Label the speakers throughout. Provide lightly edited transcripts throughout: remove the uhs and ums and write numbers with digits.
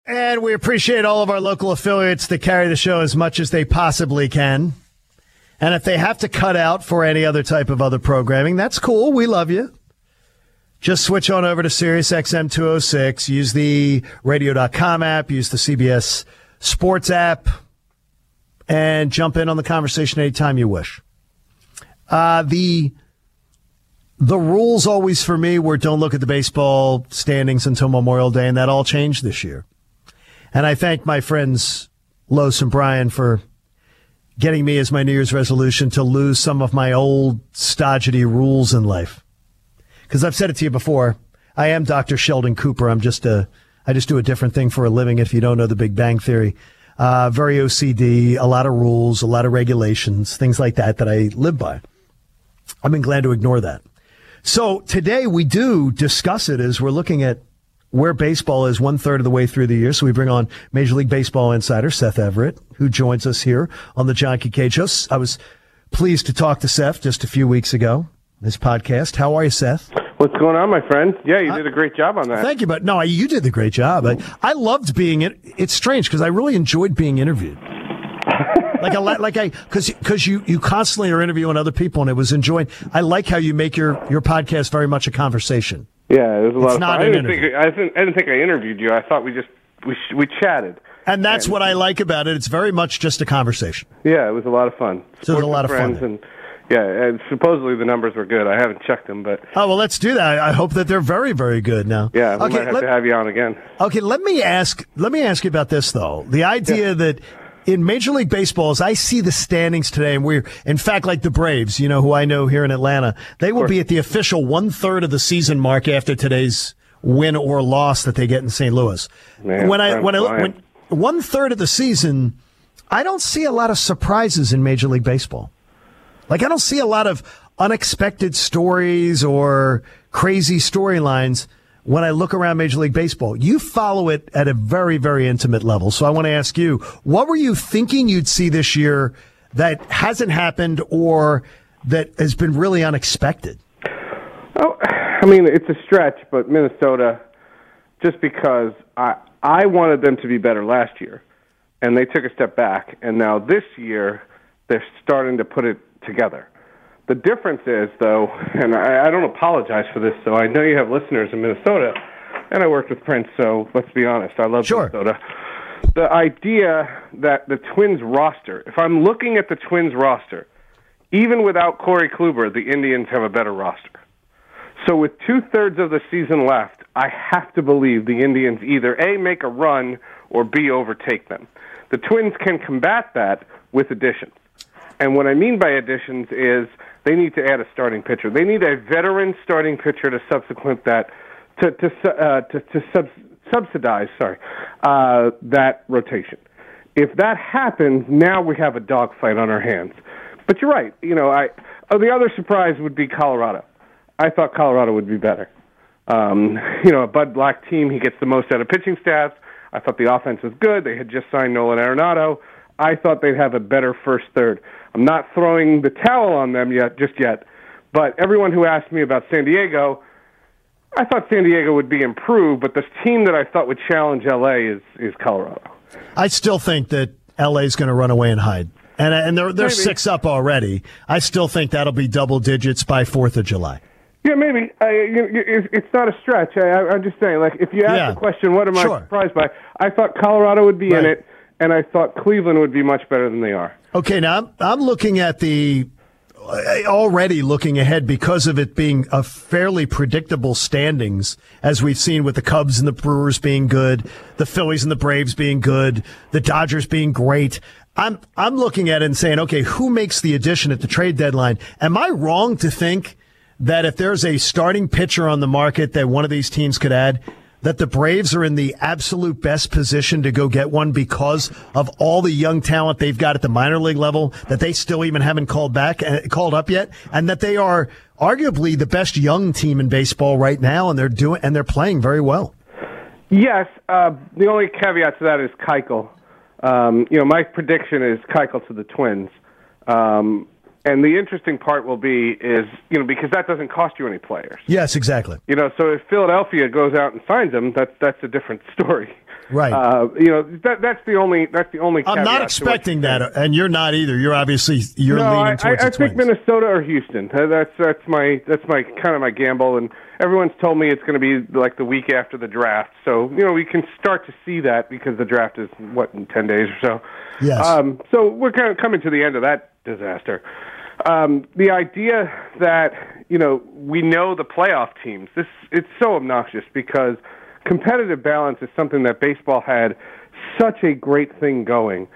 Speaker 1: And we appreciate all of our local affiliates that carry the show as much as they possibly can. And if they have to cut out for any other type of other programming, that's cool. We love you. Just switch on over to SiriusXM 206. Use the radio.com app. Use the CBS Sports app. And jump in on the conversation anytime you wish. The rules always for me were don't look at the baseball standings until Memorial Day, and that all changed this year. And I thank my friends Los and Brian for getting me as my New Year's resolution to lose some of my old stodgy rules in life. Because I've said it to you before, I am Dr. Sheldon Cooper. I just do a different thing for a living if you don't know the Big Bang Theory. Very OCD, a lot of rules, a lot of regulations, things like that I live by. I've been glad to ignore that. So today we do discuss it as we're looking at where baseball is 1/3 of the way through the year. So we bring on Major League Baseball insider Seth Everett, who joins us here on the John K. Cage Show. I was pleased to talk to Seth just a few weeks ago, his podcast. How are you, Seth?
Speaker 2: What's going on, my friend? Yeah, you did a great job on that.
Speaker 1: Thank you, but no, you did the great job. I loved being it. It's strange because I really enjoyed being interviewed. Because you constantly are interviewing other people, and it was enjoying. I like how you make your podcast very much a conversation.
Speaker 2: Yeah, it was a lot of fun.
Speaker 1: I
Speaker 2: didn't think I interviewed you. I thought we chatted.
Speaker 1: And that's what I like about it. It's very much just a conversation.
Speaker 2: Yeah, it was a lot of fun.
Speaker 1: So it was a lot of fun.
Speaker 2: And supposedly the numbers were good. I haven't checked them, but
Speaker 1: well, let's do that. I hope that they're very, very good now.
Speaker 2: Yeah, we might have to have you on again.
Speaker 1: Okay, let me ask you about this though. The idea that in Major League Baseball, as I see the standings today, and we're, in fact, like the Braves, who I know here in Atlanta, they will be at the official 1/3 of the season mark after today's win or loss that they get in St. Louis.
Speaker 2: Man,
Speaker 1: when 1/3 of the season, I don't see a lot of surprises in Major League Baseball. I don't see a lot of unexpected stories or crazy storylines when I look around Major League Baseball. You follow it at a very, very intimate level. So I want to ask you, what were you thinking you'd see this year that hasn't happened or that has been really unexpected?
Speaker 2: Oh, I mean, it's a stretch, but Minnesota, just because I wanted them to be better last year, and they took a step back, and now this year they're starting to put it together. The difference is, though, and I don't apologize for this, so I know you have listeners in Minnesota, and I worked with Prince, so let's be honest, I love Minnesota. The idea that the Twins roster, if I'm looking at the Twins roster, even without Corey Kluber, the Indians have a better roster. So with 2/3 of the season left, I have to believe the Indians either A, make a run, or B, overtake them. The Twins can combat that with additions. And what I mean by additions is they need to add a starting pitcher. They need a veteran starting pitcher to subsequent that subsidize that rotation. If that happens, now we have a dogfight on our hands. But you're right. The other surprise would be Colorado. I thought Colorado would be better. A Bud Black team, he gets the most out of pitching staffs. I thought the offense was good. They had just signed Nolan Arenado. I thought they'd have a better first third. I'm not throwing the towel on them just yet, but everyone who asked me about San Diego, I thought San Diego would be improved, but the team that I thought would challenge L.A. is Colorado.
Speaker 1: I still think that L.A. is going to run away and hide, and they're
Speaker 2: maybe
Speaker 1: 6 up already. I still think that'll be double digits by 4th of July.
Speaker 2: Yeah, maybe. It's not a stretch. I'm just saying, if you ask the question, what am I surprised by? I thought Colorado would be in it, and I thought Cleveland would be much better than they are.
Speaker 1: Okay, now I'm looking at already looking ahead because of it being a fairly predictable standings, as we've seen with the Cubs and the Brewers being good, the Phillies and the Braves being good, the Dodgers being great. I'm looking at it and saying, okay, who makes the addition at the trade deadline? Am I wrong to think that if there's a starting pitcher on the market that one of these teams could add, that the Braves are in the absolute best position to go get one because of all the young talent they've got at the minor league level that they still even haven't called up yet, and that they are arguably the best young team in baseball right now, and they're playing very well.
Speaker 2: Yes, the only caveat to that is Keuchel. My prediction is Keuchel to the Twins. And the interesting part will be is, because that doesn't cost you any players.
Speaker 1: Yes, exactly.
Speaker 2: So if Philadelphia goes out and signs them, that's a different story.
Speaker 1: Right.
Speaker 2: That's the only.
Speaker 1: I'm not expecting that, and you're not either. You're leaning towards the Twins.
Speaker 2: I think Minnesota or Houston. That's my kind of my gamble, and everyone's told me it's going to be like the week after the draft. So we can start to see that because the draft is in 10 days or so.
Speaker 1: Yes.
Speaker 2: So we're kind of coming to the end of that disaster. The idea that we know the playoff teams. It's so obnoxious because competitive balance is something that baseball had such a great thing going.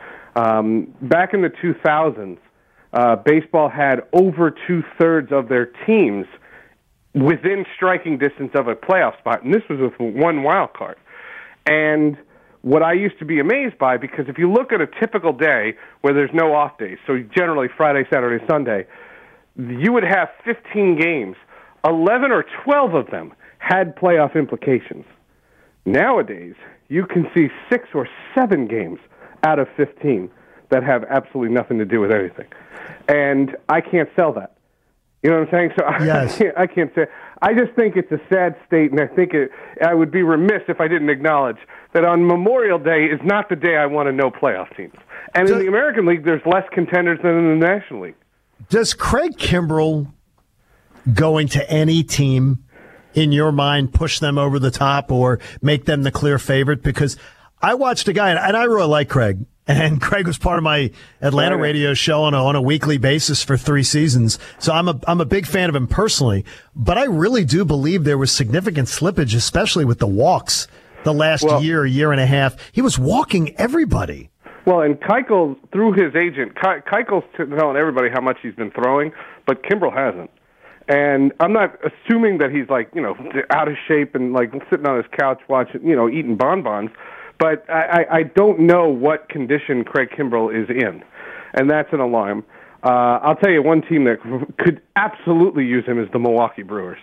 Speaker 2: Back in the 2000s, baseball had over 2/3 of their teams within striking distance of a playoff spot, and this was with one wild card. And what I used to be amazed by, because if you look at a typical day where there's no off days, so generally Friday, Saturday, Sunday, you would have 15 games. 11 or 12 of them had playoff implications. Nowadays, you can see 6 or 7 games out of 15 that have absolutely nothing to do with anything. And I can't sell that. You know what I'm saying? So
Speaker 1: yes.
Speaker 2: I can't say. I just think it's a sad state, and I think I would be remiss if I didn't acknowledge that on Memorial Day is not the day I want to know playoff teams. And in the American League, there's less contenders than in the National League.
Speaker 1: Does Craig Kimbrell going to any team, in your mind, push them over the top or make them the clear favorite? Because I watched a guy, and I really like Craig, and Craig was part of my Atlanta radio show on a weekly basis for 3 seasons. So I'm a big fan of him personally, but I really do believe there was significant slippage, especially with the walks the last year and a half. He was walking everybody.
Speaker 2: Well, and Keuchel, through his agent, Keuchel's telling everybody how much he's been throwing, but Kimbrell hasn't. And I'm not assuming that he's out of shape and sitting on his couch watching, eating bonbons. But I don't know what condition Craig Kimbrell is in, and that's an alarm. I'll tell you one team that could absolutely use him is the Milwaukee Brewers.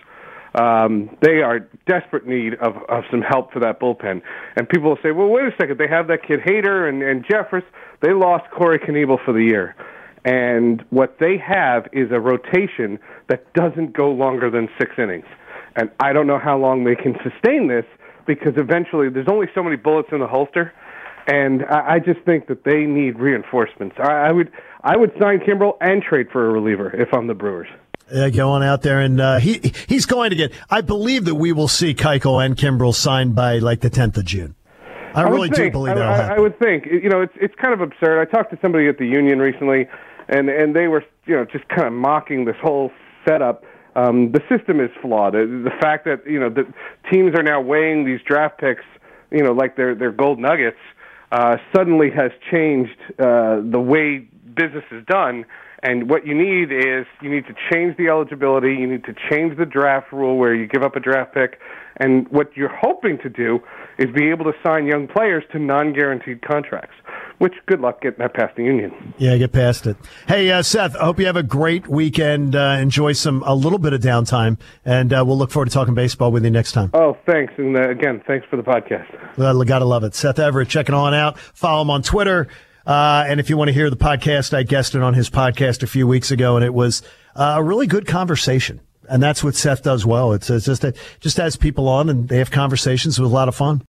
Speaker 2: They are desperate need of some help for that bullpen. And people will say, well, wait a second, they have that kid Hader and Jeffress. They lost Corey Knebel for the year. And what they have is a rotation that doesn't go longer than 6 innings. And I don't know how long they can sustain this, because eventually there's only so many bullets in the holster, and I just think that they need reinforcements. I would sign Kimbrell and trade for a reliever if I'm the Brewers.
Speaker 1: Yeah, go on out there, and he's going to get. I believe that we will see Keuchel and Kimbrell signed by the 10th of June. I really do believe that'll happen.
Speaker 2: I would think. It's kind of absurd. I talked to somebody at the union recently, and they were just kind of mocking this whole setup. The system is flawed. The fact that the teams are now weighing these draft picks, like they're gold nuggets, suddenly has changed the way business is done. And what you need to change the eligibility. You need to change the draft rule where you give up a draft pick. And what you're hoping to do is be able to sign young players to non-guaranteed contracts, which good luck getting that past the union.
Speaker 1: Yeah, get past it. Hey, Seth, I hope you have a great weekend. Enjoy a little bit of downtime, and we'll look forward to talking baseball with you next time.
Speaker 2: Oh, thanks. And again, thanks for the podcast.
Speaker 1: Well, gotta love it. Seth Everett, checking on out. Follow him on Twitter. And if you want to hear the podcast, I guested on his podcast a few weeks ago, and it was a really good conversation. And that's what Seth does well. It's just has people on, and they have conversations with a lot of fun.